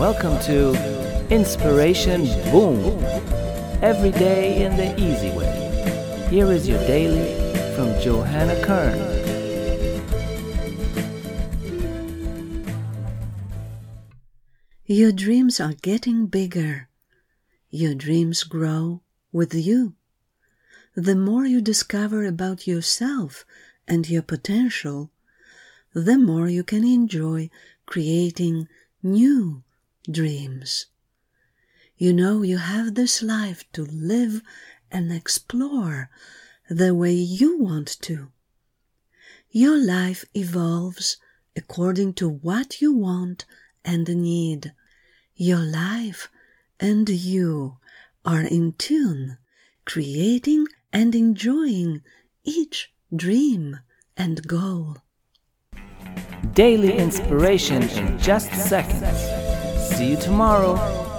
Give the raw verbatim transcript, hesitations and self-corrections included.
Welcome to Inspiration Boom. Every day in the easy way. Here is your daily from Johanna Kern. Your dreams are getting bigger. Your dreams grow with you. The more you discover about yourself and your potential, the more you can enjoy creating new dreams. You know you have this life to live and explore the way you want to. Your life evolves according to what you want and need. Your life and you are in tune, creating and enjoying each dream and goal. Daily inspiration in just seconds. See you tomorrow.